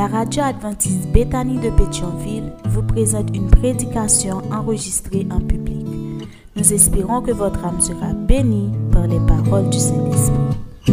La radio adventiste Béthanie de Pétionville vous présente une prédication enregistrée en public. Nous espérons que votre âme sera bénie par les paroles du Saint-Esprit.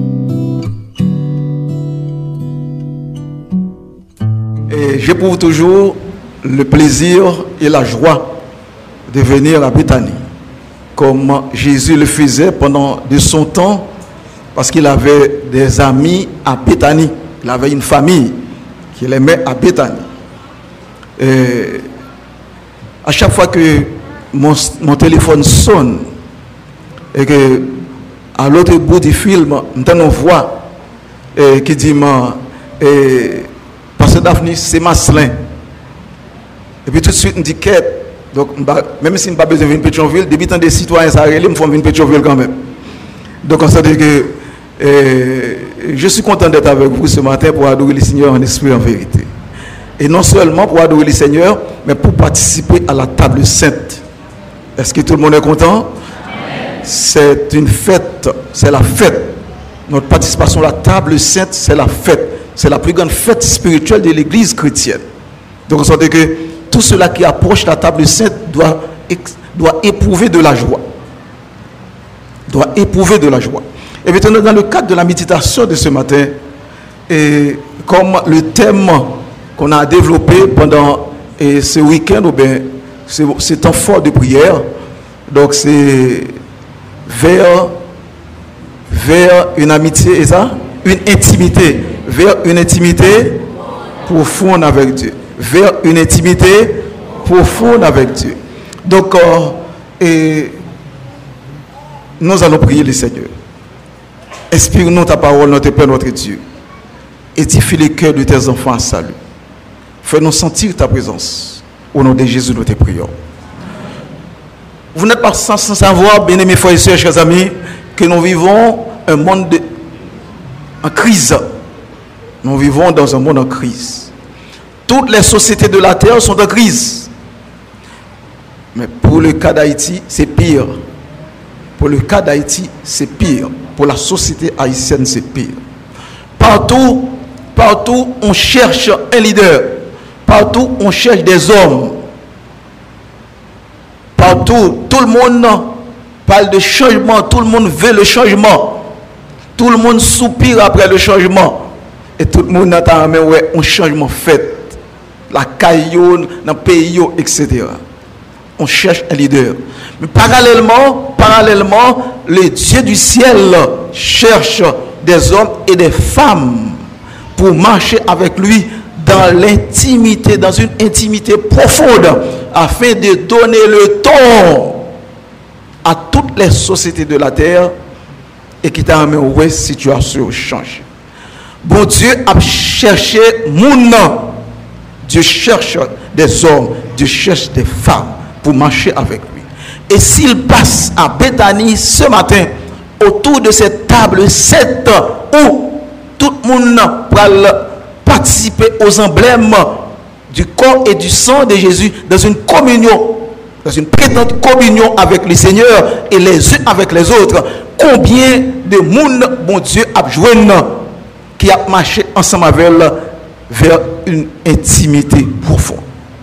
Et j'éprouve toujours le plaisir et la joie de venir à Béthanie, comme Jésus le faisait pendant de son temps, parce qu'il avait des amis à Béthanie. Il avait une famille qu'il aimait à Béthanie. Et à chaque fois que mon téléphone sonne et que à l'autre bout du film, on entend une voix qui dit Pasteur Daphnis, c'est Maslin. Et puis tout de suite, on dit quête. Donc, même si on n'a pas besoin de venir à Pétionville, depuis tant des citoyens s'arrêtent, il faut venir à Pétionville quand même. Donc, on s'est dit que je suis content d'être avec vous ce matin pour adorer le Seigneur en esprit et en vérité. Et non seulement pour adorer le Seigneur, mais pour participer à la table sainte. Est-ce que tout le monde est content? C'est une fête, c'est la fête. Notre participation à la table sainte, c'est la fête. C'est la plus grande fête spirituelle de l'Église chrétienne. Donc on sent que tout cela qui approche la table sainte doit éprouver de la joie. Doit éprouver de la joie. Et maintenant, dans le cadre de la méditation de ce matin, et comme le thème qu'on a développé pendant ce week-end, ou bien ce temps fort de prière, donc c'est vers une amitié, et ça, une intimité, vers une intimité profonde avec Dieu, vers une intimité profonde avec Dieu. Donc, nous allons prier le Seigneur. Inspire-nous ta parole, notre Père, notre Dieu. Édifie les cœurs de tes enfants à salut. Fais-nous sentir ta présence. Au nom de Jésus, nous te prions. Vous n'êtes pas sans savoir, bien-aimés frères et sœurs, chers amis, que nous vivons un monde en crise. Nous vivons dans un monde en crise. Toutes les sociétés de la terre sont en crise. Mais pour le cas d'Haïti, c'est pire. Pour le cas d'Haïti, c'est pire. Pour la société haïtienne, c'est pire. Partout, on cherche un leader. Partout, on cherche des hommes. Partout, tout le monde parle de changement. Tout le monde veut le changement. Tout le monde soupire après le changement. Et tout le monde attend un changement fait. La caillou, dans le pays, etc. On cherche un leader. Mais parallèlement, le Dieu du ciel cherche des hommes et des femmes pour marcher avec lui dans l'intimité, dans une intimité profonde, afin de donner le ton à toutes les sociétés de la terre et qui t'a amené où situation change. Bon Dieu a cherché moun. Dieu cherche des hommes, Dieu cherche des femmes pour marcher avec lui. Et s'il passe à Béthanie ce matin, autour de cette table sainte où tout le monde va participer aux emblèmes du corps et du sang de Jésus dans une communion, dans une prétendue communion avec le Seigneur et les uns avec les autres, combien de monde, bon Dieu, a joué qui a marché ensemble avec elle vers une intimité profonde.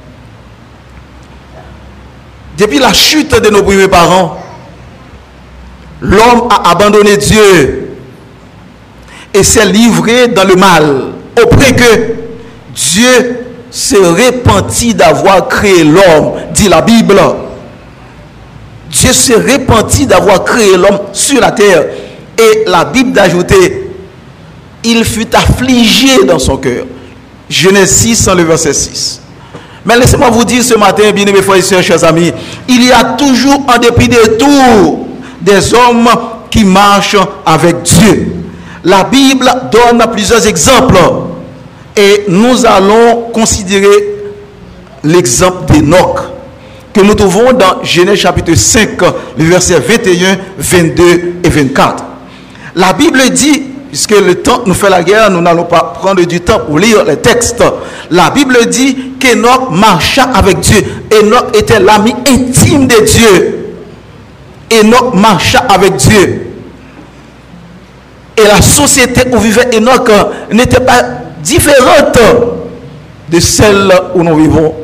Depuis la chute de nos premiers parents, l'homme a abandonné Dieu et s'est livré dans le mal, au point que Dieu se repentit d'avoir créé l'homme, dit la Bible. Dieu se repentit d'avoir créé l'homme sur la terre. Et la Bible d'ajouter, il fut affligé dans son cœur. Genèse 6, le verset 6. Mais laissez-moi vous dire ce matin, bien aimés frères et sœurs, chers amis, il y a toujours, en dépit de tout, des hommes qui marchent avec Dieu. La Bible donne plusieurs exemples et nous allons considérer l'exemple d'Enoch que nous trouvons dans Genèse chapitre 5, le verset 21, 22 et 24. La Bible dit, puisque le temps nous fait la guerre, nous n'allons pas prendre du temps pour lire les textes. La Bible dit qu'Enoch marcha avec Dieu. Enoch était l'ami intime de Dieu. Enoch marcha avec Dieu. Et la société où vivait Enoch n'était pas différente de celle où nous vivons.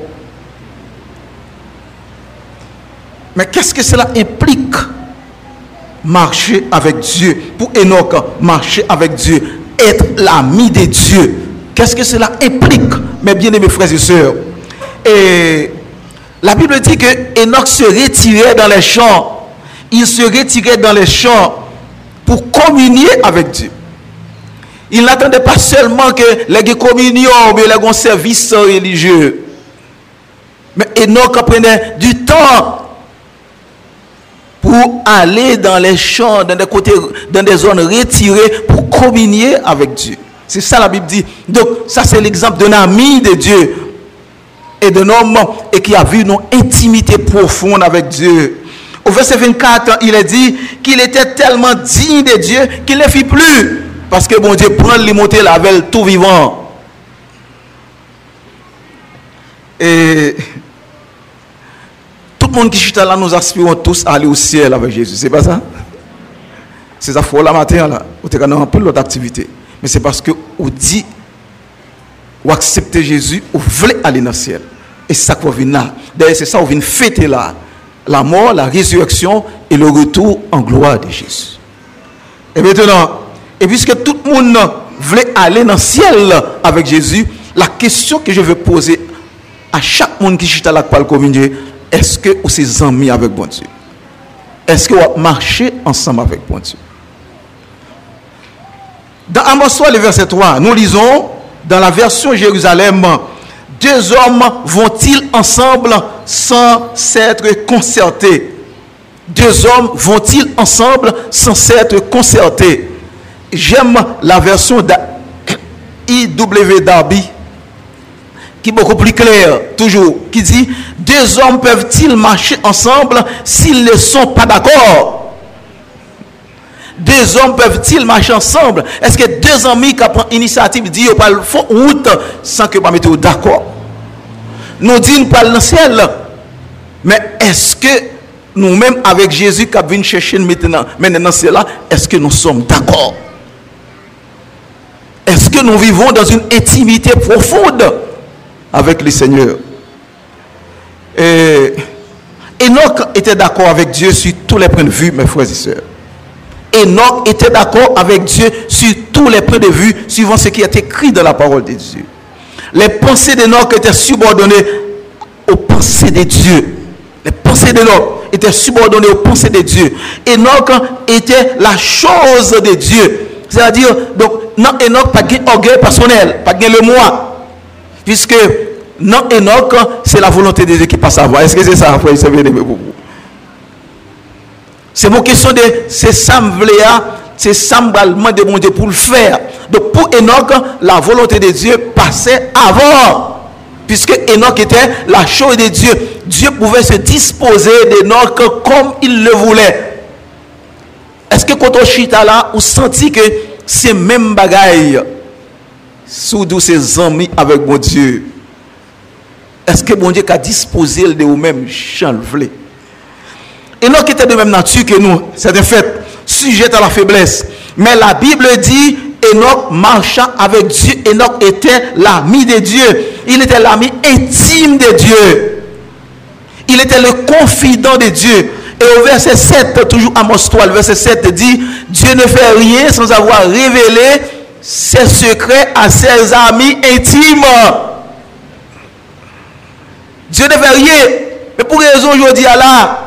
Mais qu'est-ce que cela implique? Marcher avec Dieu. Pour Enoch, marcher avec Dieu, être l'ami de Dieu. Qu'est-ce que cela implique, mes bien-aimés frères et sœurs? Et la Bible dit que Enoch se retirait dans les champs. Il se retirait dans les champs pour communier avec Dieu. Il n'attendait pas seulement que les communions, mais les services religieux. Mais Enoch prenait du temps pour aller dans les champs, dans des côtés, dans des zones retirées, pour communier avec Dieu. C'est ça la Bible dit. Donc, ça c'est l'exemple d'un ami de Dieu et d'un homme et qui a vu une intimité profonde avec Dieu. Au verset 24, il est dit qu'il était tellement digne de Dieu qu'il ne fit plus. Parce que bon Dieu prend les monter la veille tout vivant. Et tout le monde qui chute là, nous aspirons tous à aller au ciel avec Jésus. C'est pas ça? C'est ça, faut la matin là. Vous avez un peu l'autre activité. Mais c'est parce que vous dit, vous acceptez Jésus, vous voulez aller dans le ciel. Et c'est ça que vous venez là. D'ailleurs, c'est ça que vous venez fêter là. La mort, la résurrection et le retour en gloire de Jésus. Et maintenant, et puisque tout le monde voulait aller dans le ciel avec Jésus, la question que je veux poser à chaque monde qui chute à la parole communier, est-ce que vous êtes amis avec bon Dieu? Est-ce que vous marchez ensemble avec bon Dieu? Dans Amos 3, le verset 3, nous lisons dans la version Jérusalem, deux hommes vont-ils ensemble sans s'être concertés? Deux hommes vont-ils ensemble sans s'être concertés? J'aime la version I.W. Darby, qui est beaucoup plus claire, toujours, qui dit, deux hommes peuvent-ils marcher ensemble s'ils ne sont pas d'accord? Deux hommes peuvent-ils marcher ensemble? Est-ce que deux amis qui prennent l'initiative disent qu'ils parlent route sans que pas mettre d'accord? Nous disons nous parlons dans le ciel, mais est-ce que nous-mêmes avec Jésus qui vient chercher maintenant là, est-ce que nous sommes d'accord? Est-ce que nous vivons dans une intimité profonde avec le Seigneur? Et Enoch était d'accord avec Dieu sur tous les points de vue, mes frères et sœurs. Enoch était d'accord avec Dieu sur tous les points de vue, suivant ce qui est écrit dans la parole de Dieu. Les pensées d'Enoch étaient subordonnées aux pensées de Dieu. Les pensées d'Enoch étaient subordonnées aux pensées de Dieu. Enoch était la chose de Dieu. C'est-à-dire, donc, non, Enoch pas de orgueil personnel, pas de le moi. Puisque, non, Enoch, c'est la volonté de Dieu qui passe à voir. Est-ce que c'est ça, frère? C'est mon question de, c'est ça me voulait, c'est ça me demande de mon Dieu pour le faire. Donc, pour Enoch, la volonté de Dieu passait avant. Puisque Enoch était la chose de Dieu. Dieu pouvait se disposer d'Enoch comme il le voulait. Est-ce que quand on chita là, on sentit que c'est même bagaille sous tous ses amis avec mon Dieu? Est-ce que mon Dieu a disposé de vous-même chanvelé? Enoch était de même nature que nous, c'est un fait, sujet à la faiblesse. Mais la Bible dit, Enoch marcha avec Dieu. Enoch était l'ami de Dieu. Il était l'ami intime de Dieu. Il était le confident de Dieu. Et au verset 7, toujours Amos 3, le verset 7 dit, Dieu ne fait rien sans avoir révélé ses secrets à ses amis intimes. Dieu ne fait rien. Mais pour raison aujourd'hui là,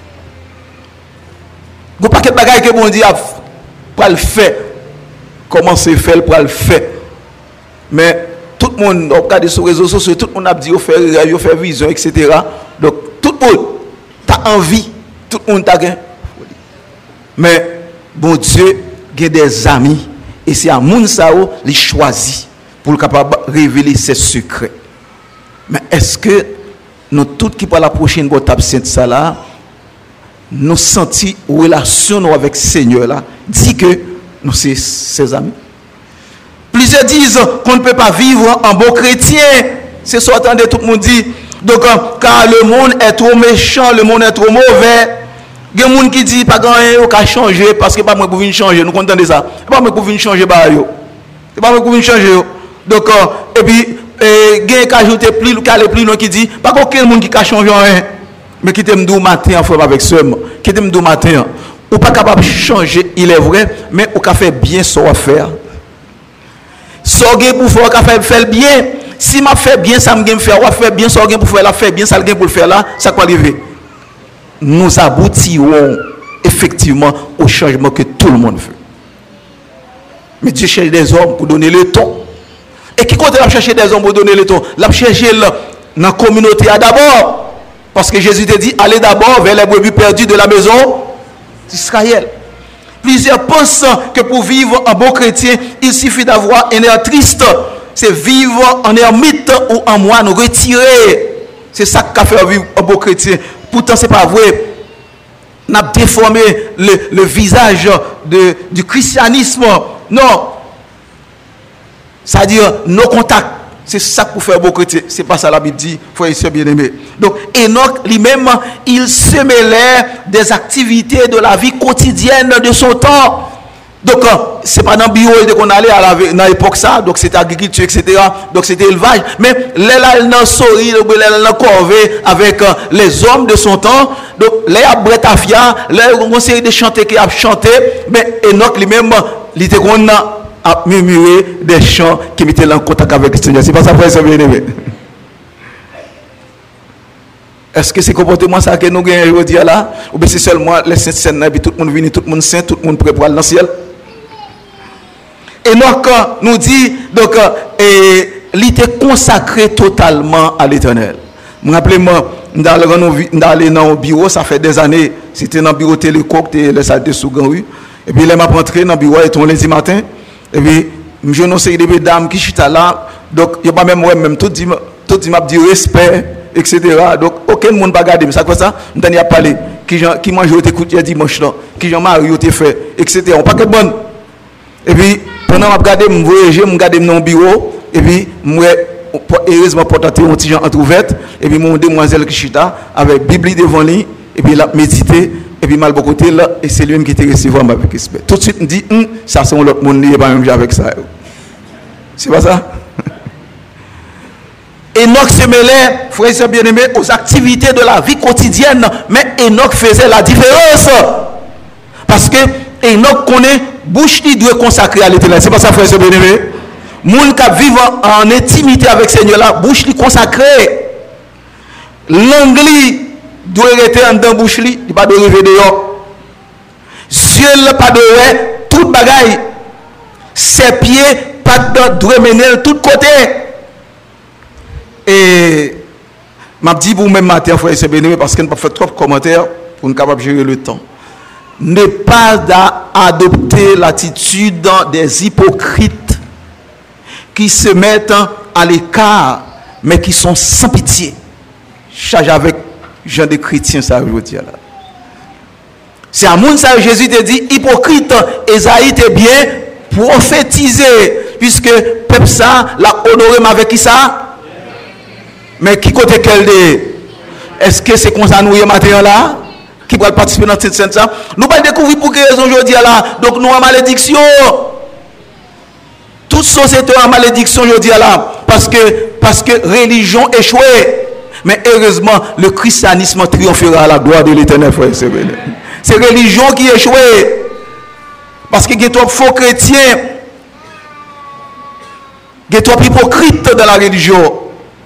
il n'y a pas de bagaille que mon Dieu a le fait. Comment c'est fait pour le faire? Mais tout le monde, au cas de sur les réseaux sociaux, tout le monde a dit, il fait vision, etc. Donc tout le monde a envie. Tout le monde a gagné. Mais bon Dieu a des amis. Et c'est à Mounsao les choisit pour le capable de révéler ses secrets. Mais est-ce que nous tous qui par la prochaine boîte absente ça là, nous sentons relation avec le Seigneur là, dit que nous sommes ses amis. Plusieurs disent qu'on ne peut pas vivre en bon chrétien. C'est ce que tout le monde dit. Donc, car le monde est trop méchant, le monde est trop mauvais. Il y a des gens qui disent pas grand-chose qu'à changer parce que pas moi pour venir changer. Nous comptons de ça. Pas moi pour venir changer. C'est pas moi pour venir changer. Donc, et puis, il y a ajouté plus loin qui dit, pas aucun monde qui a changé rien, mais qui t'aime du matin en frère avec seulement, qui t'aime du matin, ou pas capable de changer, il est vrai, mais ou fait bien ce qu'on faire. Ce qu'on pour faire bien, si m'a fait bien, ça me faire, ou faire bien, ce qu'on pour faire là, faire bien, ça le pour faire là, ça va arriver. Nous aboutirons effectivement au changement que tout le monde veut. Mais Dieu cherche des hommes pour donner le ton. Et qui compte à chercher des hommes pour donner le ton? La chercher dans la communauté d'abord. Parce que Jésus te dit, allez d'abord vers les brebis perdues de la maison d'Israël. Plusieurs pensent que pour vivre en bon chrétien, il suffit d'avoir un air triste. C'est vivre en ermite ou en moine retiré. C'est ça qui a fait vivre un bon chrétien. Pourtant, ce n'est pas vrai. On a déformé le visage du christianisme. Non. C'est-à-dire, nos contacts, c'est ça pour faire beau chrétien. Ce n'est pas ça la Bible dit, frères et sœurs bien-aimés. Donc, Enoch lui-même, il se mêlait des activités de la vie quotidienne de son temps. Donc, ce n'est pas dans le bureau qu'on allait dans l'époque ça, donc c'était agriculture, etc. Donc, c'était élevage. Mais là, il n'a souri, il n'a corvé avec les hommes de son temps. Donc, là, il y a Bretafia, là, il y a une série de chanteurs qui a chanté. Mais Enoch lui-même, il était à murmurer des chants qui mettaient en contact avec le Seigneur. C'est pas ça, frère, c'est bien aimé. Est-ce que c'est comportement ça que nous gagnons aujourd'hui là? Ou bien c'est seulement les saints saints, et puis tout le monde vient, tout le monde saint, tout le monde prêt pour aller dans le ciel? Et Enoch nous dit, donc, il était consacré totalement à l'Éternel. Je me rappelle, d'aller dans le bureau, ça fait des années, c'était dans le bureau Télécoque, les salles sous Grand Rue. Et puis, là, je suis rentré dans le bureau, et lundi matin, et puis, je ne sais pas des dames qui sont là, donc, il n'y a pas même tout dit m'a dit respect, etc. Donc, aucun monde ne va garder, mais ça fait ça, je n'ai pas parlé, qui mange au écoute dimanche, qui Jean-Marie au fait, etc. On pas que bon. Et puis, pendant que je regarde dans le bureau, et puis, heureusement, pour tenter un petit gens entrouverte, et puis, mon demoiselle qui chita, avec la Bible devant lui, et puis, il a médité, et puis, mal de côté, là, et c'est lui qui était recevé avec respect. Tout de suite, il dit, ça, c'est l'autre monde, il n'est pas même avec ça. C'est pas ça? Enoch se mêlait, frères et bien-aimés, aux activités de la vie quotidienne, mais Enoch faisait la différence. Parce que Enoch connaît, bouche qui doit consacrer à l'Éternel. C'est pas ça, frères et bien-aimés. Moun qui vivent en intimité avec le Seigneur là, bouche qui consacrée. L'anglais doit rester en dedans bouche li, il pas de rêver dehors. Yeux pas de ouais, toute bagaille. Ses pieds pas de doit mener de tous côtés. Et m'a dit pour même matin, frère et bien-aimés, parce qu'on ne peut pas faire trop de commentaires pour nous capable gérer le temps. Ne pas adopter l'attitude des hypocrites qui se mettent à l'écart, mais qui sont sans pitié. Charge avec gens de chrétiens, ça aujourd'hui là. C'est à mon ça Jésus te dit hypocrite, Esaïe te bien prophétisé, puisque peuple ça l'a honoré avec qui ça? Mais qui côté quel de? Est-ce que c'est comme ça nous matin là? Qui va participer dans cette scène ça? Nous pas découvrir pour quelle raison aujourd'hui là. Donc nous en malédiction. Toute société en malédiction aujourd'hui là. Parce que religion échouée. Mais heureusement, le christianisme triomphera à la gloire de l'Éternel, frère. C'est religion qui échouée. Parce qu'il y a trop faux chrétiens. Il y a trop hypocrites dans la religion.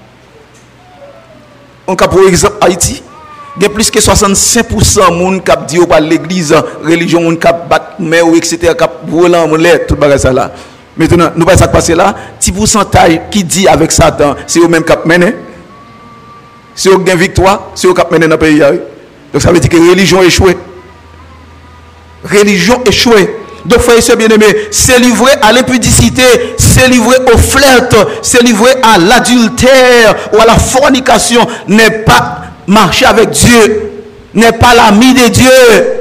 On a pour exemple Haïti, il y a plus que 65% de monde qui dit par l'église, religion, qui bat mais etc. qui volant tout bagage là. Maintenant, nous pas ça passer là, petit pourcentage qui dit avec Satan, c'est eux même qui mène. C'est eux qui victoire, c'est eux qui mène dans le pays. Donc ça veut dire que religion échouée. Religion échouée. Donc, frères et sœurs bien-aimés, se livrer à l'impudicité, se livrer au flirt, se livrer à l'adultère ou à la fornication n'est pas marcher avec Dieu, n'est pas l'ami de Dieu.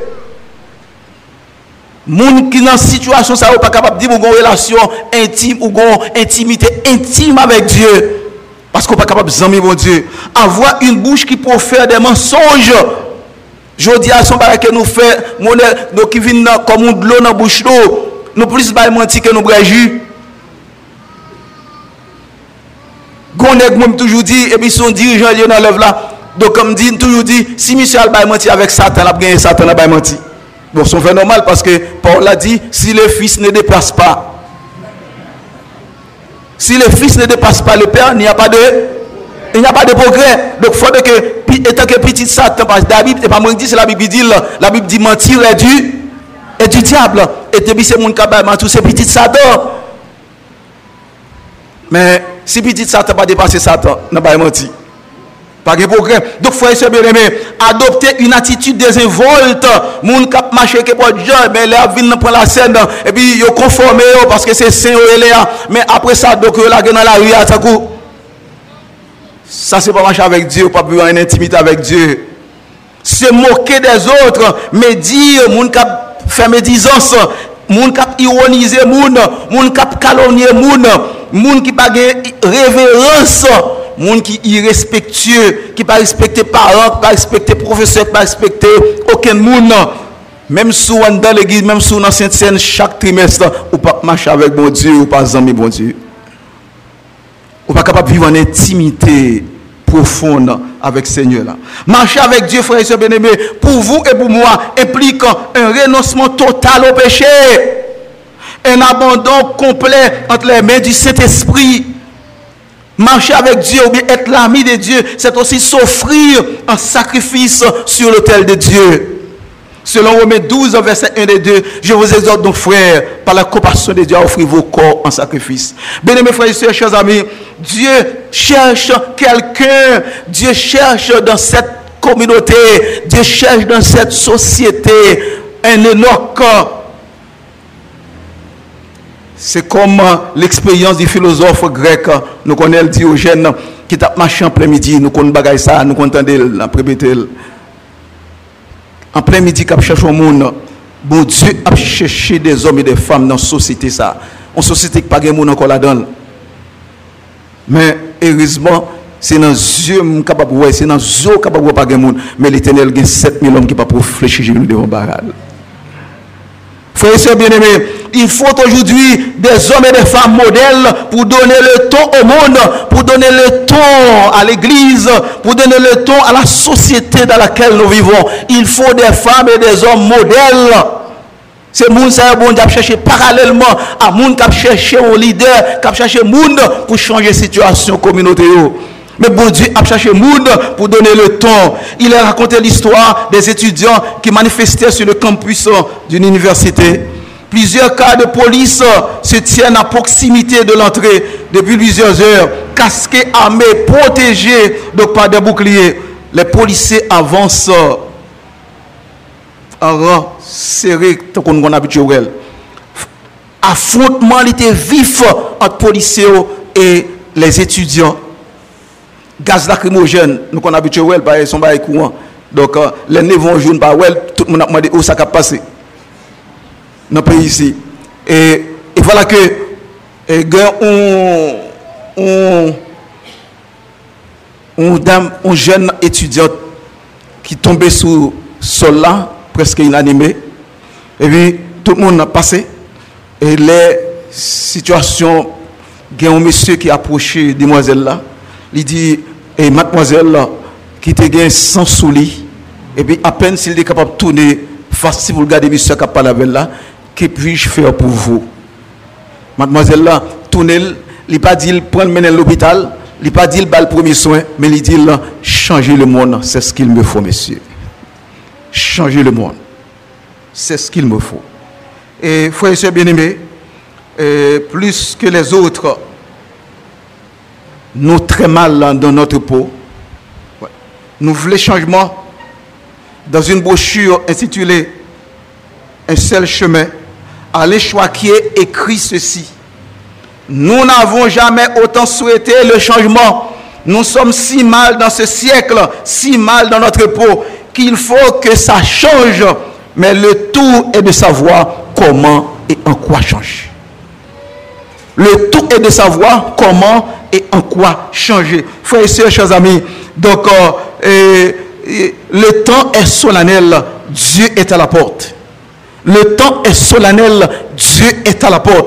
Moun qui dans situation ça n'est pas capable de dire une relation intime ou une intimité intime avec Dieu. Parce qu'on n'est pas capable de z'amer mon Dieu. Avoir une bouche qui profère des mensonges. Je dis à son bagage que nous faisons, nous qui viennent comme de l'eau dans la bouche d'eau, nous plus de mentir que nous brajus. Gonèg moi toujours dit et puis son dirigeant lié dans l'œuvre là. Donc comme dit toujours dit si Michel Bay menti avec Satan, a gagné Satan a menti. Bon, c'est fait normal parce que Paul a dit si le fils ne dépasse pas, si le fils ne dépasse pas le père, il n'y a pas de progrès. Donc il faut que étant que petit Satan, parce que la Bible, et pas moi qui dis, c'est la Bible dit mentir est du diable. Et depuis c'est mon cabal, tout c'est petit Satan. Mais si petit Satan pas dépasser Satan, n'a pas menti. Pas de progrès. Donc frère et sœurs bien-aimés, adopter une attitude désinvolte, moun k'ap marcher que pour Dieu, mais là vinn prendre la scène et puis yo conformer parce que c'est saint mais après ça donc la dans la rue à ça coup. Ça c'est pas marcher avec Dieu, pas vivre en intimité avec Dieu. Se moquer des autres, mais dire moun k'ap faire médisance, moun k'ap ironiser moun k'ap calomnier moun qui pas révérence. Moun qui irrespectueux, qui pas respecter parents, qui pas respecter professeur, qui pas respecter aucun monde. Même si on dans l'église, même si on dans Sainte-Seine chaque trimestre, ou pas marcher avec bon Dieu, ou pas ami bon Dieu. Ou pas capable de vivre en intimité profonde avec le Seigneur là. Marcher avec Dieu, frères et sœurs bien-aimés, pour vous et pour moi, implique un renoncement total au péché. Un abandon complet entre les mains du Saint-Esprit. Marcher avec Dieu ou bien être l'ami de Dieu, c'est aussi s'offrir un sacrifice sur l'autel de Dieu. Selon Romains 12, verset 1 et 2, je vous exhorte donc frères, par la compassion de Dieu, à offrir vos corps en sacrifice. Bien-aimés frères et sœurs, chers amis, Dieu cherche quelqu'un, Dieu cherche dans cette communauté, Dieu cherche dans cette société un Enoch. C'est comme l'expérience du philosophe grec, nous connaissons Diogène, qui t'a marché en plein midi, nous connaissons bagaille ça, nous entendons l'après-midi. En plein midi, quand cherche au monde, bon Dieu a cherché des hommes et des femmes dans la société ça. Une société qui n'a pas de monde encore là-dedans. Mais heureusement, c'est dans les yeux capable de voir, c'est dans les yeux capable de voir pas de monde. Mais l'Éternel a 7000 hommes qui ne peuvent pas fléchir devant barrage. Frères et sœurs bien-aimés, il faut aujourd'hui des hommes et des femmes modèles pour donner le ton au monde, pour donner le ton à l'église, pour donner le ton à la société dans laquelle nous vivons. Il faut des femmes et des hommes modèles. C'est moun ça bon Dieu chercher parallèlement à moun qui chercher un leader, qui chercher monde pour changer la situation communautaire. Mais bon Dieu a cherché monde pour donner le ton. Il a raconté l'histoire des étudiants qui manifestaient sur le campus d'une université. Plusieurs cas de police se tiennent à proximité de l'entrée depuis plusieurs heures, casqués, armés, protégés donc par des boucliers. Les policiers avancent en rang serré, tant qu'on a habituel. Affrontement était vif entre policiers et les étudiants. Gaz lacrymogène, nous qu'on habitué ouais, ils sont pas courant. Donc les nez vont jouer pas ouais, tout le monde a demandé où ça a passé. Dans le pays ici. Et voilà que un jeune étudiant qui tombait sous sol là, presque inanimé. Et puis tout le monde a passé. Et les situations, il y a un monsieur qui a approché demoiselle là. Il dit, et mademoiselle qui te gagne sans souli, et puis à peine s'il est capable de tourner face si vous regardez monsieur qui parle avec là, que puis-je faire pour vous? Mademoiselle là, tournez, il n'a pas dit prendre mener à l'hôpital, il n'a pas dit le premier soin, mais il dit changer le monde, c'est ce qu'il me faut, monsieur. Changer le monde, c'est ce qu'il me faut. Et frères et sœurs bien-aimés, plus que les autres, nous très mal dans notre peau. Nous voulons changement. Dans une brochure intitulée Un seul chemin, Alain Choiquier écrit ceci: nous n'avons jamais autant souhaité le changement. Nous sommes si mal dans ce siècle, si mal dans notre peau, qu'il faut que ça change. Mais le tout est de savoir comment et en quoi changer. Le tout est de savoir comment et en quoi changer. Frères et sœurs, chers amis, donc le temps est solennel, Dieu est à la porte. Le temps est solennel, Dieu est à la porte.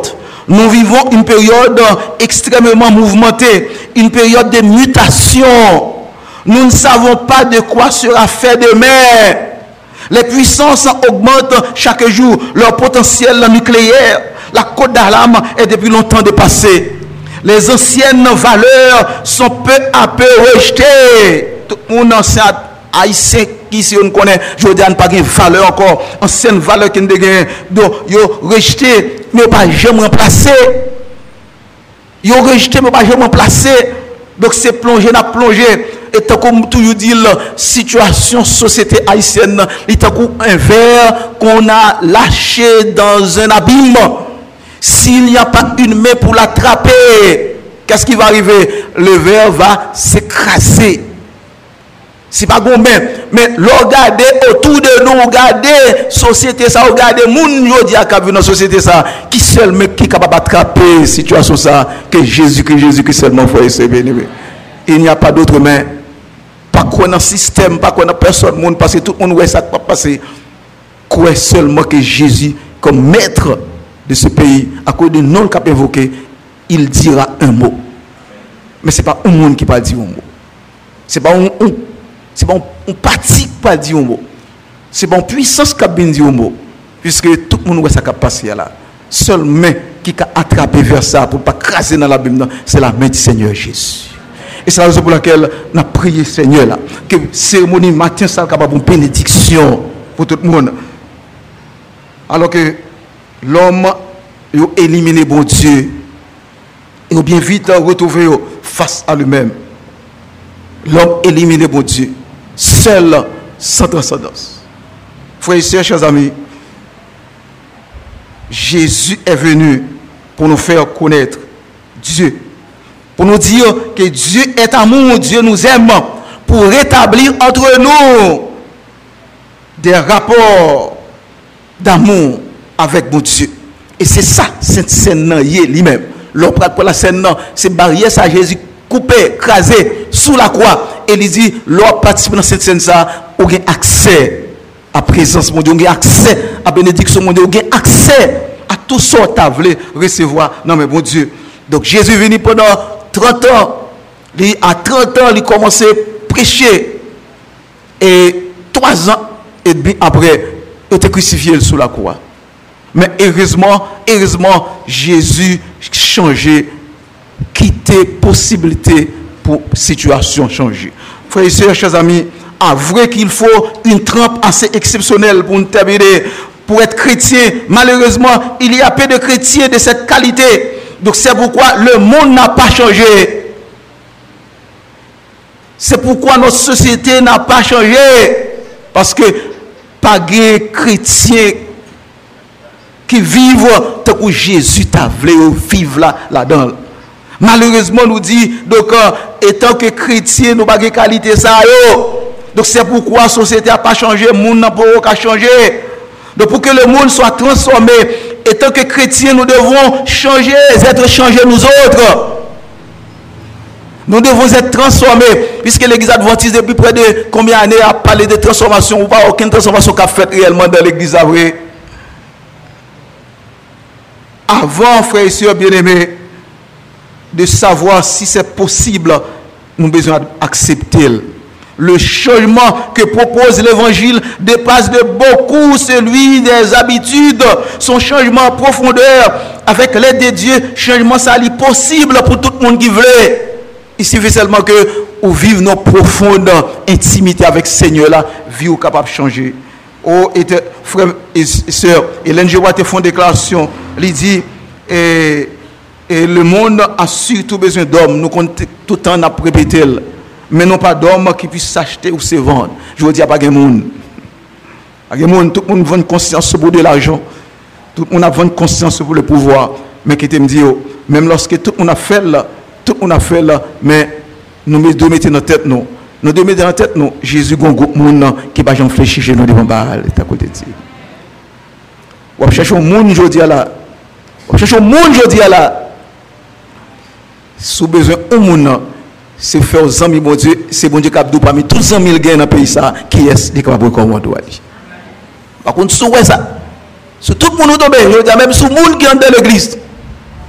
Nous vivons une période extrêmement mouvementée, une période de mutation. Nous ne savons pas de quoi sera fait demain. Les puissances augmentent chaque jour leur potentiel nucléaire. La cote d'alarme est depuis longtemps dépassée. Les anciennes valeurs sont peu à peu rejetées. Tout le monde ancien haïtien qui si on connaît, je dis pas de valeur encore, ancienne valeur qui ne gagne, donc yo rejeté mais pas jamais remplacé. Yo rejeté mais pas jamais remplacé. Donc c'est plongé n'a plongé. Et tant comme toujours dit la situation société haïtienne, il est comme un verre qu'on a lâché dans un abîme. S'il n'y a pas une main pour l'attraper, qu'est-ce qui va arriver? Le verre va s'écraser. C'est pas bon, mais regardez autour de nous, regardez société ça, regardez moun yo di a ka dans société ça, qui seulement qui capable d'attraper situation ça que Jésus seulement faut essayer bien-aimé. Il n'y a pas d'autre main. Pas quoi dans système, pas quoi dans personne monde parce que tout le monde ouais ça pas passer. Quoi seulement que Jésus comme maître de ce pays à cause de non cap évoqué, il dira un mot. Mais c'est pas un monde qui va dire un mot. C'est pas un parti qui va dire un mot. C'est pas une puissance qui va dire un mot. Puisque tout le monde voit ça qui passe là. Seule main qui a attrapé vers ça pour ne pas craser dans la Bible, c'est la main du Seigneur Jésus. Et c'est la raison pour laquelle on a prié Seigneur là. Que cérémonie matin, ça capable une bénédiction pour tout le monde. Alors que l'homme a éliminé bon Dieu. Et bien vite retrouvé face à lui-même. L'homme éliminé bon Dieu. Seul, sans transcendance. Frères et sœurs, chers amis, Jésus est venu pour nous faire connaître Dieu. Pour nous dire que Dieu est amour, Dieu nous aime. Pour rétablir entre nous des rapports d'amour avec mon Dieu. Et c'est ça, cette scène lui-même. L'opéra pour la scène, c'est barrière ça, Jésus coupé, crasé sous la croix. Et il dit, l'on participe dans cette scène, ça, on a accès à la présence de Dieu, on a accès à la bénédiction de Dieu, on a accès à tout ce qu'on a voulu recevoir. Non, mais bon Dieu. Donc Jésus est venu pendant 30 ans. À 30 ans, il a commencé à prêcher. Et 3 ans et demi après, il a été crucifié sous la croix. Mais heureusement, Jésus a changé, quitté possibilité pour situation changer. Frères et sœurs, chers amis, à vrai qu'il faut une trempe assez exceptionnelle pour nous terminer, pour être chrétien. Malheureusement, il y a peu de chrétiens de cette qualité. Donc c'est pourquoi le monde n'a pas changé. C'est pourquoi notre société n'a pas changé. Parce que pas de chrétiens qui vivent tant que Jésus t'a voulu vivre là-dedans. Malheureusement, nous dit, donc, étant que chrétiens, nous n'avons pas de qualité ça. Donc c'est pourquoi la société n'a pas changé, le monde n'a pas changé. Donc pour que le monde soit transformé, étant que chrétiens, nous devons changer, être changés nous autres. Nous devons être transformés, puisque l'église adventiste depuis près de combien d'années a parlé de transformation, ou pas aucune transformation qu'a faite réellement dans l'église vraie. Avant, frères et sœurs bien-aimés, de savoir si c'est possible, nous avons besoin d'accepter. Le changement que propose l'évangile dépasse de beaucoup celui des habitudes. Son changement en profondeur, avec l'aide de Dieu, changement ça est possible pour tout le monde qui veut. Il suffit seulement que vous vivez nos profondes intimités avec le Seigneur là, vie ou capable de changer. Oh, frères et sœurs, Hélène Gérois te font une déclaration, il dit, et le monde a surtout besoin d'hommes, nous comptons tout le temps à répéter, mais non pas d'hommes qui puissent s'acheter ou se vendre. Je veux dire, pas de monde. Tout le monde a une conscience pour de l'argent, tout le monde a une conscience pour le pouvoir, mais qui te me dit, même lorsque tout le monde a fait là, mais nous devons mettre dans la tête, nous devons mettre dans la tête, Jésus, un groupe de monde qui va jamais réfléchir chez nous devant Baal, à côté de Dieu. On va chercher un monde aujourd'hui là. On cherche un monde aujourd'hui là. Si vous avez besoin d'un monde, c'est faire aux amis, bon Dieu, c'est bon Dieu qui a dit parmi tous les amis qui gagnent dans le pays, ça, qui est capable de recommander. Par contre, si vous ça, si tout le monde tombe, je veux dire, même si le monde qui est dans l'église,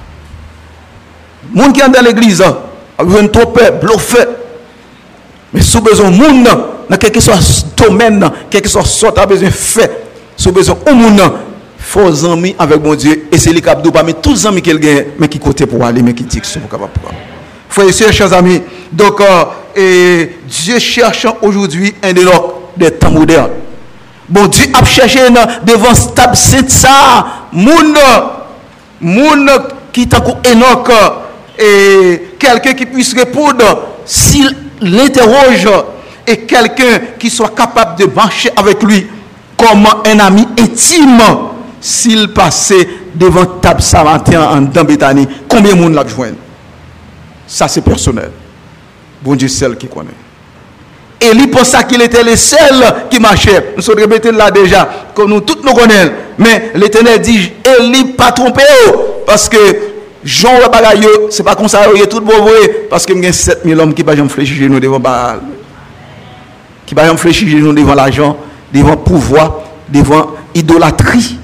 Moun qui est dans l'église, a trop peur, bluffé. Mais sous besoin de monde, dans quel que soit domaine, quel que soit sorte, a besoin de faire. Sous besoin de monde, faux amis avec mon Dieu. Et c'est les cap parmi tous les amis qu'il gagne, mais qui côté pour aller, mais qui dit que c'est capable de prendre. Frères et sœurs, chers amis, donc Dieu cherche aujourd'hui un des temps modernes. Bon Dieu a cherché devant cette table sainte ça, monde qui t'a Enoch et quelqu'un qui puisse répondre s'il l'interroge et quelqu'un qui soit capable de marcher avec lui comme un ami intime s'il passait devant table ça matin en dans Béthanie. Combien de monde l'a joindre? Ça c'est personnel. Bon Dieu seul qui connaît. Et lui pensa qu'il était le seul qui marchait. Nous sommes répétés là déjà, comme nous tous nous connaissons. Mais l'Éternel dit, Élie pas trompé parce que Jean Bagaille, c'est pas comme ça, il est tout bon vrai parce que il y a 7000 hommes qui ne vont pas fléchir nous devant Baal. Qui ne vont pas fléchir nous devant l'argent, devant pouvoir, devant idolâtrie.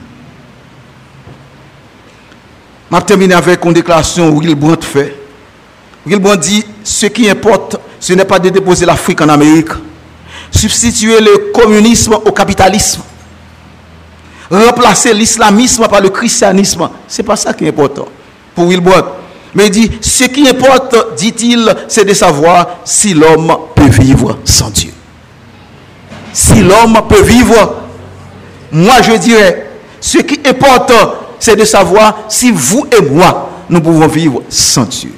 Je vais terminer avec une déclaration où Wilbrand fait. Wilbrand dit, ce qui importe, ce n'est pas de déposer l'Afrique en Amérique, substituer le communisme au capitalisme, remplacer l'islamisme par le christianisme. Ce n'est pas ça qui est important pour Wilbrand. Mais il dit, ce qui importe, dit-il, c'est de savoir si l'homme peut vivre sans Dieu. Si l'homme peut vivre, moi je dirais, ce qui importe, c'est de savoir si vous et moi, nous pouvons vivre sans Dieu.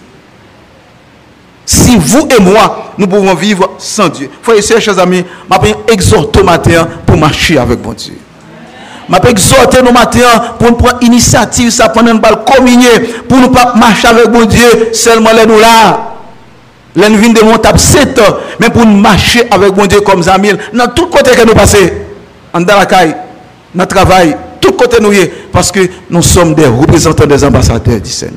Si vous et moi, nous pouvons vivre sans Dieu. Frères et sœurs, chers amis, je vais exhorter au matin pour marcher avec mon Dieu. Je vais exhorter au matin pour nous prendre initiative, ça pour nous communier, pour nous pas marcher avec mon Dieu, seulement les nous là. Les nous viennent de mon table 7, mais pour nous marcher avec mon Dieu comme Zamil, dans tout côté que nous passons, en dans la caille, dans le travail, tout côté nous y est, parce que nous sommes des représentants des ambassadeurs du Seigneur.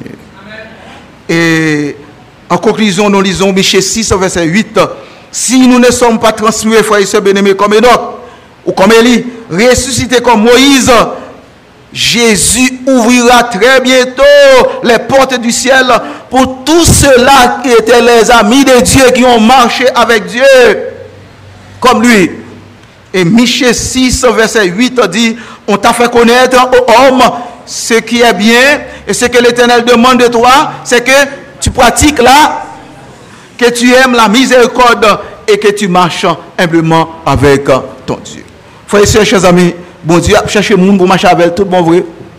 Et en conclusion, nous lisons Michée 6, verset 8. Si nous ne sommes pas transmués, frères et sœurs bien-aimés, comme Enoch ou comme Élie, ressuscités comme Moïse, Jésus ouvrira très bientôt les portes du ciel pour tous ceux-là qui étaient les amis de Dieu, qui ont marché avec Dieu, comme lui. Et Michée 6, verset 8 dit, on t'a fait connaître aux hommes ce qui est bien, et ce que l'Éternel demande de toi, c'est que tu pratiques là, que tu aimes la miséricorde et que tu marches humblement avec ton Dieu. Frères et sœurs, chers amis, bon Dieu a cherché le monde pour marcher avec tout le monde vrai.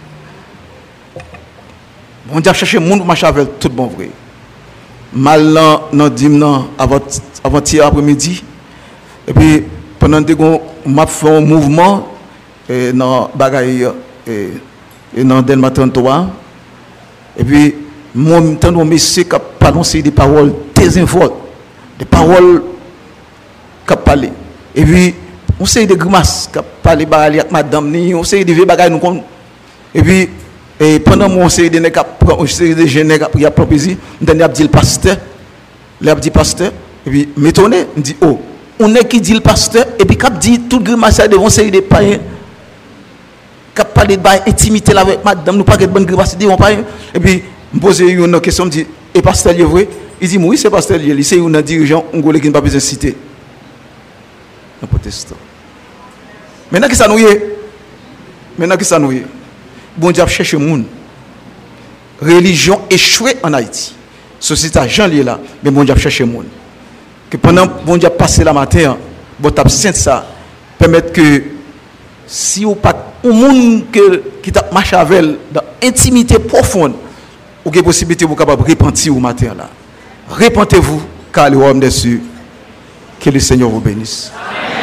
Bon Dieu a cherché le monde pour marcher avec tout le monde vrai. Mal dans dimanche avant-hier après-midi, et puis pendant que on m'a fait un mouvement dans Bagaille et dans Delma 33, et puis mon temps de monsieur qui a prononcé des paroles désinvoltes, des paroles qui a parlé. Et puis, on sait des grimaces qui a parlé avec madame, on sait des vieux bagages nous compte. Et puis, pendant mon série de jeunes qui a proposé, on a dit le pasteur, il a dit pasteur, et puis, m'étonné, on dit, oh, on est qui dit le pasteur, et puis, qui dit tout grimace devant série de païens, qui a parlé de intimité avec madame, nous pas de bonne grimace devant païens, et puis, je pose une question, je me dis, et pasteur est vrai? Il dit, oui, c'est pasteur lié. C'est un dirigeant congolais qui n'a pas besoin de citer. Un protestant. Maintenant que ça nous est, bon Dieu a cherché le monde. Religion échouée en Haïti. Société Jean lié là, mais bon Dieu a cherché le monde. Que pendant bon Dieu a passé la matin, bon Dieu a saint ça, permettre que si vous pas un monde qui t'a marché avec dans intimité profonde, ou qu'il y a possibilité de vous repentir au matin là. Repentez-vous, car le royaume des cieux, que le Seigneur vous bénisse. Amen.